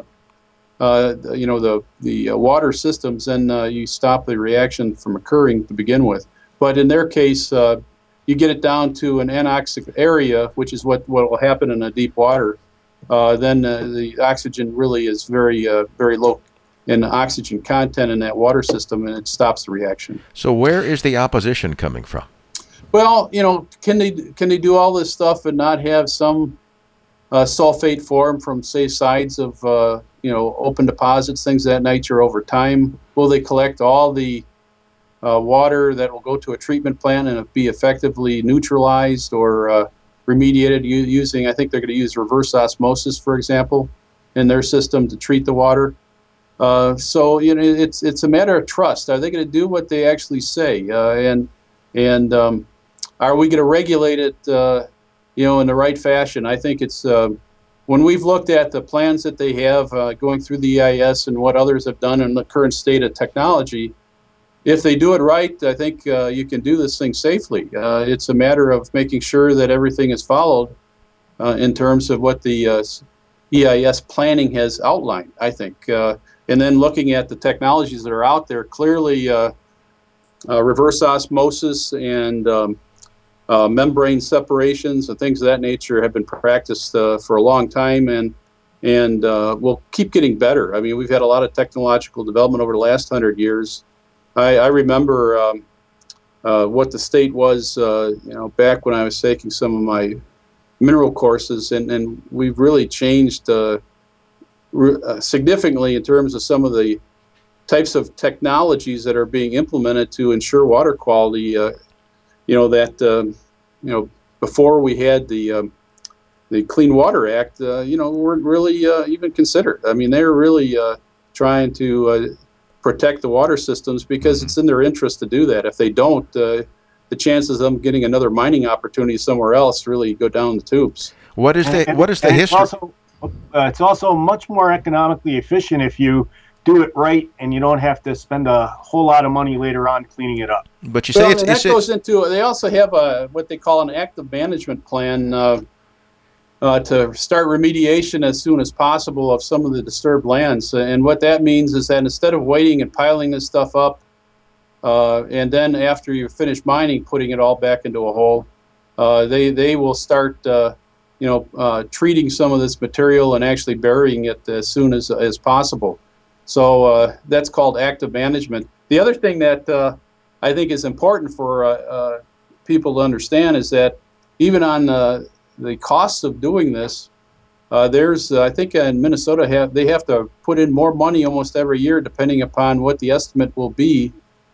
[SPEAKER 4] uh, you know, the the uh, water systems, then uh, you stop the reaction from occurring to begin with. But in their case, uh, you get it down to an anoxic area, which is what, what will happen in a deep water. Uh, then uh, the oxygen really is very, uh, very low in oxygen content in that water system, and it stops the reaction.
[SPEAKER 1] So where is the opposition coming from?
[SPEAKER 4] Well, you know, can they can they do all this stuff and not have some uh, sulfate form from, say, sides of uh, you know open deposits, things of that nature over time? Will they collect all the uh, water that will go to a treatment plant and be effectively neutralized or uh, remediated using, I think they're going to use reverse osmosis, for example, in their system to treat the water. Uh, so, you know, it's it's a matter of trust. Are they going to do what they actually say? Uh, and and um, are we going to regulate it, uh, you know, in the right fashion? I think it's, uh, when we've looked at the plans that they have uh, going through the E I S and what others have done in the current state of technology, if they do it right, I think uh, you can do this thing safely. Uh, it's a matter of making sure that everything is followed uh, in terms of what the uh, E I S planning has outlined, I think. Uh, and then looking at the technologies that are out there, clearly uh, uh, reverse osmosis and um, uh, membrane separations and things of that nature have been practiced uh, for a long time and and uh, will keep getting better. I mean, we've had a lot of technological development over the last hundred years. I, I remember um, uh, what the state was, uh, you know, back when I was taking some of my mineral courses, and, and we've really changed uh, re- uh, significantly in terms of some of the types of technologies that are being implemented to ensure water quality. Uh, you know, that um, you know, before we had the um, the Clean Water Act, uh, you know, weren't really uh, even considered. I mean, they're really uh, trying to uh, protect the water systems because it's in their interest to do that. If they don't, uh, the chances of them getting another mining opportunity somewhere else really go down the tubes.
[SPEAKER 1] What is the
[SPEAKER 3] and,
[SPEAKER 1] what is the
[SPEAKER 3] and
[SPEAKER 1] history?
[SPEAKER 3] It's also, uh, it's also much more economically efficient if you do it right and you don't have to spend a whole lot of money later on cleaning it up.
[SPEAKER 1] But you say
[SPEAKER 4] Well,
[SPEAKER 1] it's,
[SPEAKER 4] and that
[SPEAKER 1] it's
[SPEAKER 4] goes into. They also have a what they call an active management plan uh, uh, to start remediation as soon as possible of some of the disturbed lands. And what that means is that instead of waiting and piling this stuff up, uh, and then after you finish mining, putting it all back into a hole, uh, they they will start, uh, you know, uh, treating some of this material and actually burying it as soon as as possible. So uh, that's called active management. The other thing that uh, I think is important for uh, uh, people to understand is that even on uh, the costs of doing this, uh, there's uh, I think in Minnesota have they have to put in more money almost every year depending upon what the estimate will be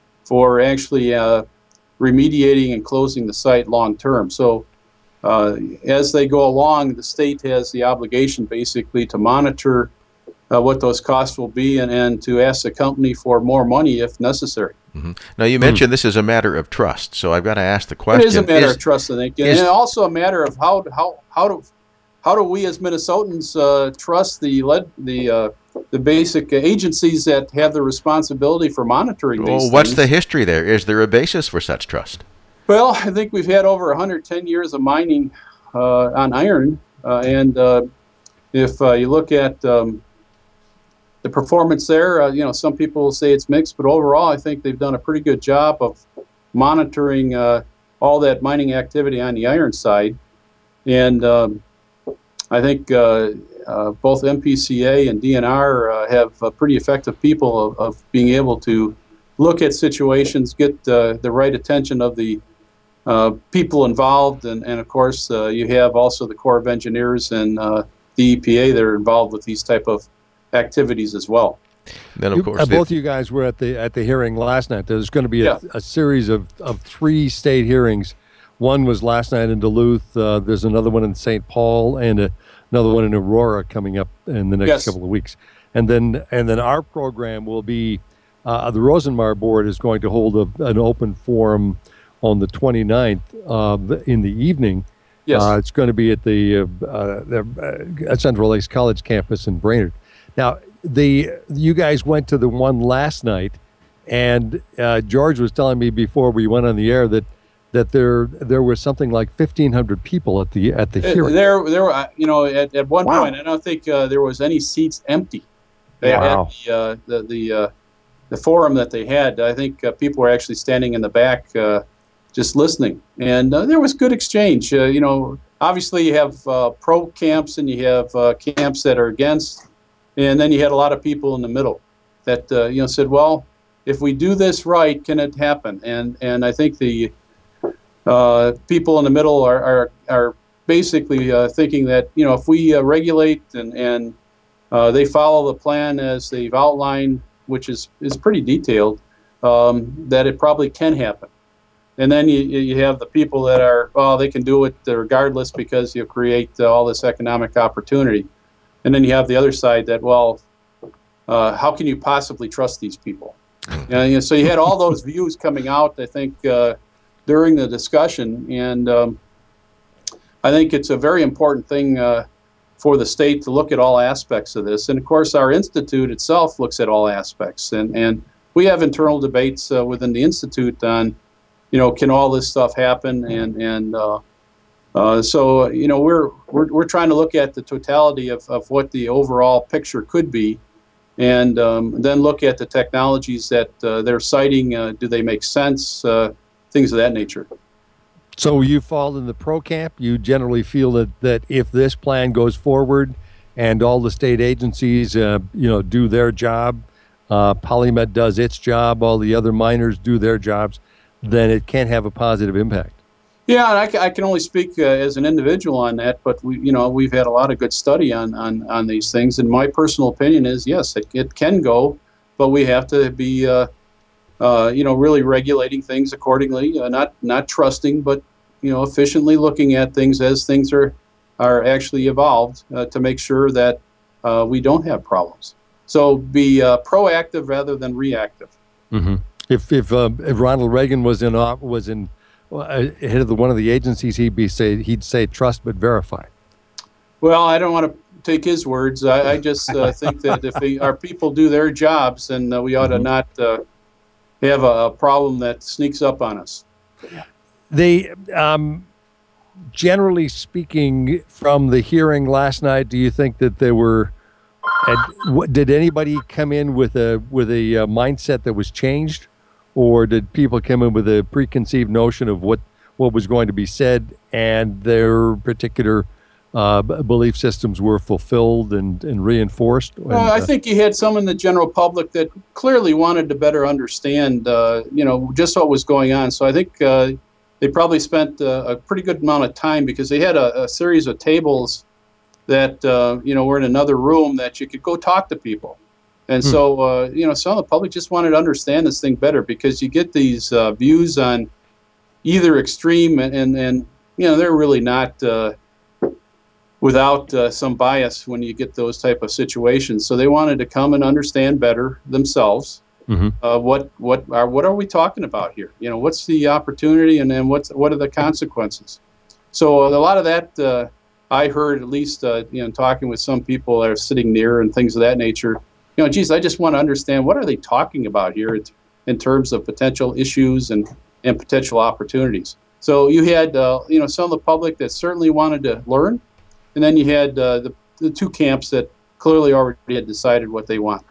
[SPEAKER 4] for actually uh, remediating and closing the site long term. So uh, as they go along, the state has the obligation basically to monitor Uh, what those costs will be, and, and to ask the company for more money if necessary.
[SPEAKER 1] Mm-hmm. Now, you mentioned mm. this is a matter of trust, so I've got to ask the question.
[SPEAKER 4] It is a matter
[SPEAKER 1] is,
[SPEAKER 4] of trust, I think, and
[SPEAKER 1] is,
[SPEAKER 4] also a matter of how how how do how do we as Minnesotans uh, trust the lead, the uh, the basic agencies that have the responsibility for monitoring these
[SPEAKER 1] well, what's
[SPEAKER 4] things?
[SPEAKER 1] the history there? Is there a basis for such trust?
[SPEAKER 4] Well, I think we've had over one hundred ten years of mining uh, on iron, uh, and uh, if uh, you look at um, the performance there, uh, you know, some people will say it's mixed, but overall, I think they've done a pretty good job of monitoring uh, all that mining activity on the iron side. And um, I think uh, uh, both M P C A and D N R uh, have uh, pretty effective people of, of being able to look at situations, get uh, the right attention of the uh, people involved, and, and of course, uh, you have also the Corps of Engineers and uh, the E P A that are involved with these type of activities as well.
[SPEAKER 1] Then of
[SPEAKER 2] you,
[SPEAKER 1] course,
[SPEAKER 2] uh, both of you guys were at the at the hearing last night. There's going to be a,
[SPEAKER 4] Yeah.
[SPEAKER 2] a series of, of three state hearings. One was last night in Duluth. Uh, there's another one in Saint Paul, and a, another one in Aurora coming up in the next
[SPEAKER 4] Yes.
[SPEAKER 2] couple of weeks. And then and then our program will be uh, the Rosenmar Board is going to hold a, an open forum on the twenty-ninth uh, in the evening.
[SPEAKER 4] Yes.
[SPEAKER 2] Uh, it's going to be at the, uh, uh, the uh, Central Lakes College campus in Brainerd. Now, the you guys went to the one last night, and uh, George was telling me before we went on the air that that there there was something like fifteen hundred people at the at the
[SPEAKER 4] Uh,
[SPEAKER 2] hearing.
[SPEAKER 4] There, there were, uh, you know, at, at one
[SPEAKER 2] Wow.
[SPEAKER 4] point, I don't think uh, there was any seats empty at,
[SPEAKER 2] Wow.
[SPEAKER 4] at the uh, the the, uh, the forum that they had. I think uh, people were actually standing in the back, uh, just listening, and uh, there was good exchange. Uh, you know, obviously you have uh, pro camps and you have uh, camps that are against. And then you had a lot of people in the middle that uh, you know said, "Well, if we do this right, can it happen?" And and I think the uh, people in the middle are are, are basically uh, thinking that you know if we uh, regulate and and uh, they follow the plan as they've outlined, which is is pretty detailed, um, that it probably can happen. And then you you have the people that are, well, they can do it regardless because you create uh, all this economic opportunity. And then you have the other side that, well, uh, how can you possibly trust these people? And, you know, so you had all those views coming out, I think, uh, during the discussion. And um, I think it's a very important thing uh, for the state to look at all aspects of this. And, of course, our institute itself looks at all aspects. And, and we have internal debates uh, within the institute on, you know, can all this stuff happen? And, and uh, Uh, so, you know, we're, we're we're trying to look at the totality of, of what the overall picture could be, and um, then look at the technologies that uh, they're citing. Uh, do they make sense? Uh, things of that nature.
[SPEAKER 2] So you fall in the pro camp. You generally feel that, that if this plan goes forward and all the state agencies, uh, you know, do their job, uh, Polymet does its job, all the other miners do their jobs, then it can have a positive impact.
[SPEAKER 4] Yeah, and I, ca- I can only speak uh, as an individual on that, but we, you know, we've had a lot of good study on, on, on these things, and my personal opinion is yes, it, it can go, but we have to be, uh, uh, you know, really regulating things accordingly, uh, not not trusting, but you know, efficiently looking at things as things are are actually evolved uh, to make sure that uh, we don't have problems. So be uh, proactive rather than reactive.
[SPEAKER 2] Mm-hmm. If if, uh, if Ronald Reagan was in uh, was in uh, head of the, one of the agencies, he'd be say he'd say trust but verify.
[SPEAKER 4] Well, I don't want to take his words. I, I just uh, think that if we, our people do their jobs, then uh, we ought mm-hmm. to not uh, have a, a problem that sneaks up on us.
[SPEAKER 2] They, um, generally speaking, from the hearing last night, do you think that there were? Had, did anybody come in with a with a uh, mindset that was changed, or did people come in with a preconceived notion of what what was going to be said, and their particular uh, belief systems were fulfilled and, and reinforced? And,
[SPEAKER 4] well, I think you had some in the general public that clearly wanted to better understand, uh, you know, just what was going on. So I think uh, they probably spent uh, a pretty good amount of time because they had a, a series of tables that, uh, you know, were in another room that you could go talk to people. And hmm. so, uh, you know, some of the public just wanted to understand this thing better because you get these uh, views on either extreme and, and, and, you know, they're really not uh, without uh, some bias when you get those type of situations. So they wanted to come and understand better themselves. Mm-hmm. Uh, what what are what are we talking about here? You know, what's the opportunity, and then what's what are the consequences? So a lot of that uh, I heard, at least uh, you know, talking with some people that are sitting near and things of that nature. You know, geez, I just want to understand what are they talking about here in terms of potential issues and and potential opportunities. So you had uh, you know, some of the public that certainly wanted to learn, and then you had uh, the the two camps that clearly already had decided what they want.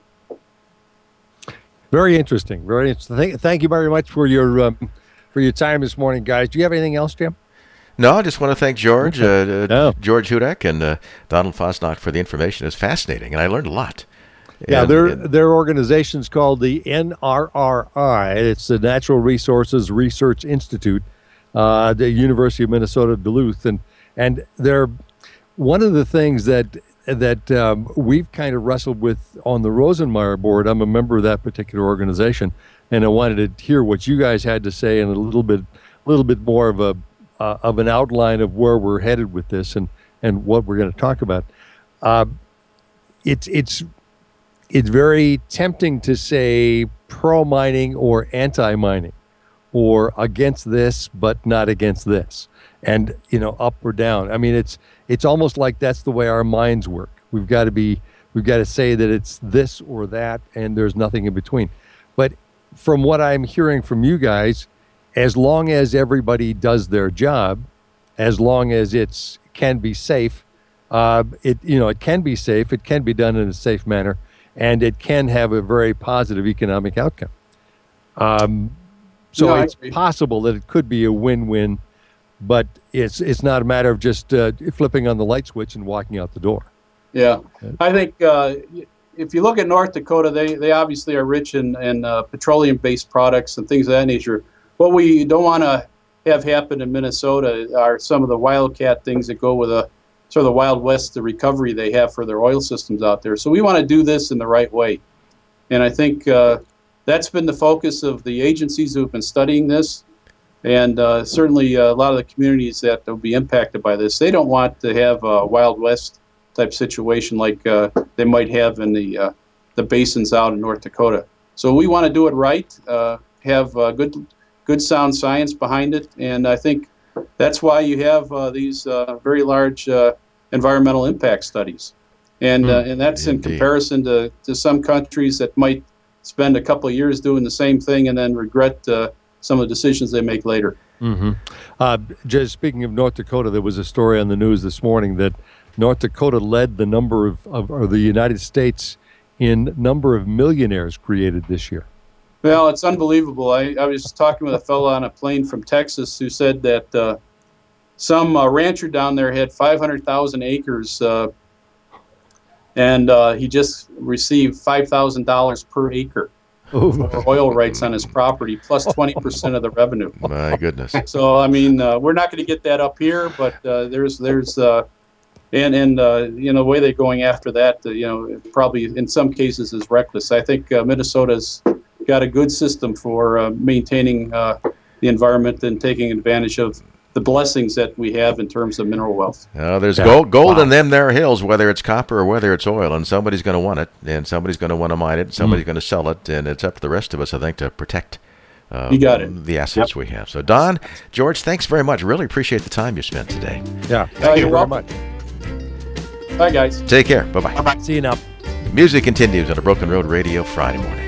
[SPEAKER 2] Very interesting. Very interesting. Thank, thank you very much for your um, for your time this morning, guys. Do you have anything else, Jim?
[SPEAKER 1] No, I just want to thank George,
[SPEAKER 2] okay.
[SPEAKER 1] uh,
[SPEAKER 2] no.
[SPEAKER 1] George Hudak, and uh, Donald Fosnock for the information. It's fascinating, and I learned a lot.
[SPEAKER 2] Yeah,
[SPEAKER 1] and,
[SPEAKER 2] their
[SPEAKER 1] and,
[SPEAKER 2] their organization's called the N R R I. It's the Natural Resources Research Institute, uh, the University of Minnesota Duluth, and and they're one of the things that. that um, we've kind of wrestled with on the Rosenmeyer board. I'm a member of that particular organization, and I wanted to hear what you guys had to say and a little bit, a little bit more of a uh, of an outline of where we're headed with this and, and what we're going to talk about. Uh, it's it's it's very tempting to say pro mining or anti mining, or against this but not against this, and you know, up or down. I mean, it's it's almost like that's the way our minds work. We've got to be we've got to say that it's this or that, and there's nothing in between. But from what I'm hearing from you guys, as long as everybody does their job, as long as it's can be safe, uh, it you know it can be safe. It can be done in a safe manner, and it can have a very positive economic outcome. Um, so
[SPEAKER 4] no,
[SPEAKER 2] it's possible that it could be a win-win. But it's it's not a matter of just uh, flipping on the light switch and walking out the door.
[SPEAKER 4] Yeah, I think uh, if you look at North Dakota, they, they obviously are rich in, in uh, petroleum-based products and things of that nature. What we don't want to have happen in Minnesota are some of the wildcat things that go with a sort of the Wild West, the recovery they have for their oil systems out there. So we want to do this in the right way. And I think uh, that's been the focus of the agencies who have been studying this. And uh, certainly uh, a lot of the communities that will be impacted by this, they don't want to have a Wild West type situation like uh, they might have in the uh, the basins out in North Dakota. So we want to do it right, uh, have uh, good, good sound science behind it, and I think that's why you have uh, these uh, very large uh, environmental impact studies, and uh, and that's in comparison to, to some countries that might spend a couple of years doing the same thing and then regret Uh, some of the decisions they make later.
[SPEAKER 2] Mm-hmm. Uh, just speaking of North Dakota, there was a story on the news this morning that North Dakota led the number of, of or the United States in number of millionaires created this year.
[SPEAKER 4] Well, it's unbelievable. I, I was talking with a fellow on a plane from Texas who said that uh, some uh, rancher down there had five hundred thousand acres, uh, and uh, he just received five thousand dollars per acre. For oil rights on his property, plus twenty percent of the revenue.
[SPEAKER 1] My goodness.
[SPEAKER 4] So, I mean, uh, we're not going to get that up here, but uh, there's, there's, uh, and, and uh, you know, the way they're going after that, uh, you know, probably in some cases is reckless. I think uh, Minnesota's got a good system for uh, maintaining uh, the environment and taking advantage of the blessings that we have in terms of mineral wealth.
[SPEAKER 1] Uh, there's
[SPEAKER 2] Yeah.
[SPEAKER 1] gold, gold
[SPEAKER 2] Wow.
[SPEAKER 1] in them there hills, whether it's copper or whether it's oil, and somebody's going to want it, and somebody's going to want to mine it, and somebody's going to sell it, and it's up to the rest of us, I think, to protect uh,
[SPEAKER 4] You got it.
[SPEAKER 1] the assets
[SPEAKER 3] Yep.
[SPEAKER 1] we have. So, Don, George, thanks very much. Really appreciate the time you spent today.
[SPEAKER 2] Yeah.
[SPEAKER 4] Uh,
[SPEAKER 2] Thank you
[SPEAKER 4] you're
[SPEAKER 2] very
[SPEAKER 4] welcome.
[SPEAKER 2] much.
[SPEAKER 4] Bye, guys.
[SPEAKER 1] Take care. Bye-bye.
[SPEAKER 2] See you now.
[SPEAKER 1] Music continues on a Broken Road Radio Friday morning.